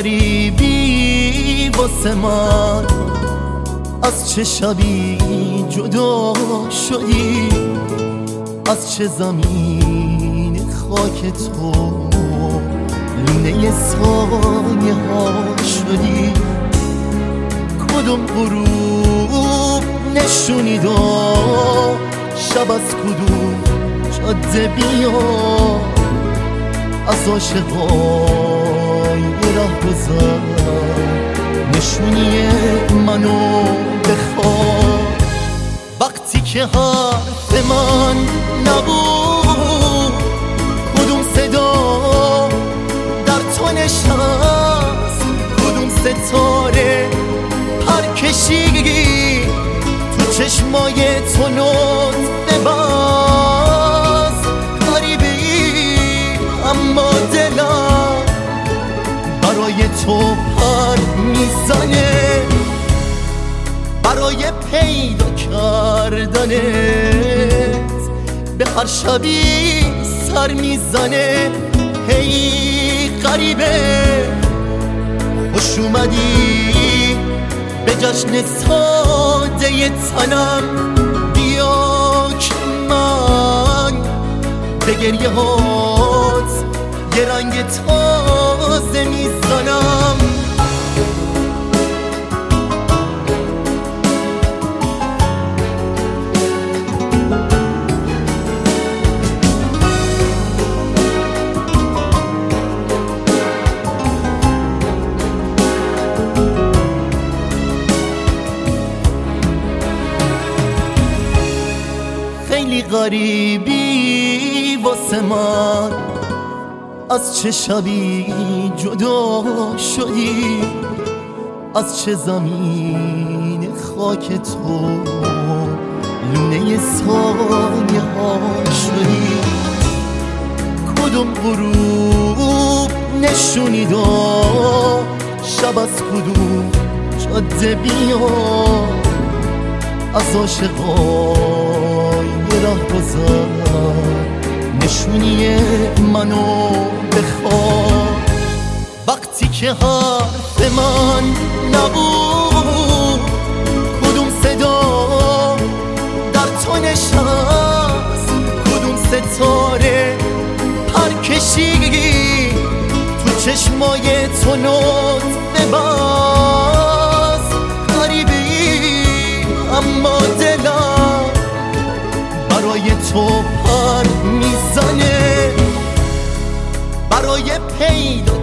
غریبی واسه من، از چه شبی جدا شدی، از چه زمین خاک تو لونه ثانیه ها شدی. کدوم غروب نشونی داد، شب از کدوم جاده بیا، از عاشقای رهگذر نشونی منو بخواد. وقتی که حرف من نبود، کدوم صدا در تو نشست، کدوم ستاره پر کشیدی تو چشمای تو نطفه بست. غریبی اما دلم برای تو پر میزنه، برای پیدا کردنت به هر شبی سر میزنه. هی غریبه خوش اومدی به جشن ساده تنم، بیا که من به گریه هات یه رنگ تازه میزنم. خیلی غریبی واسه من، از چه شبی جدا شدی، از چه زمین خاک تو لونه ثانیه ها شدی. کدوم غروب نشونی داد، شب از کدوم جاده بیا، از عاشقای رهگذر نشونی منو بخواد. وقتی که حرف من نبود، کدوم صدا در تو نشست، کدوم ستاره پر کشیدی تو چشمای تو نطفه بست. غریبی اما دلم برای تو پر میزنه، برای پیدا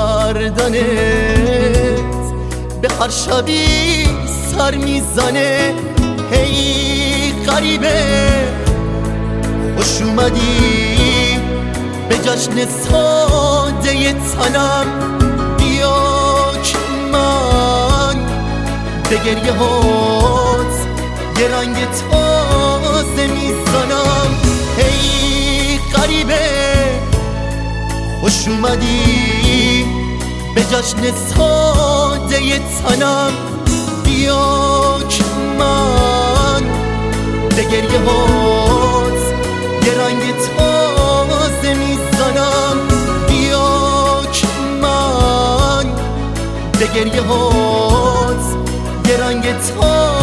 کردنت به هر شبی سر میزنه. هی غریبه خوش اومدی به جشن ساده تنم، بیا که من به گریه هات یه رنگ تازه میزنم. هی غریبه خوش اومدی به جشن ساده تنم، بیا که من به گریه هات یه رنگ تازه میزنم. بیا که من به گریه هات یه رنگ تازه